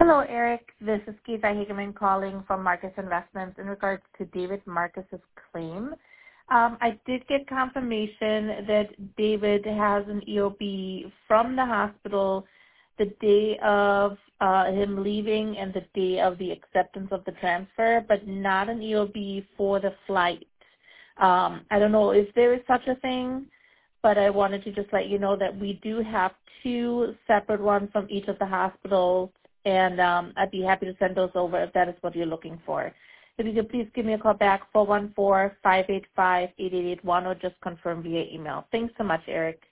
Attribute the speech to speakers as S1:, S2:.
S1: Hello, Eric. This is Keitha Hageman calling from Marcus Investments in regards to David Marcus's claim. I did get confirmation that David has an EOB from the hospital the day of him leaving and the day of the acceptance of the transfer, but not an EOB for the flight. I don't know if there is such a thing, but I wanted to just let you know that we do have two separate ones from each of the hospitals, and I'd be happy to send those over if that is what you're looking for. If you could please give me a call back, 414-585-8881, or just confirm via email. Thanks so much, Eric.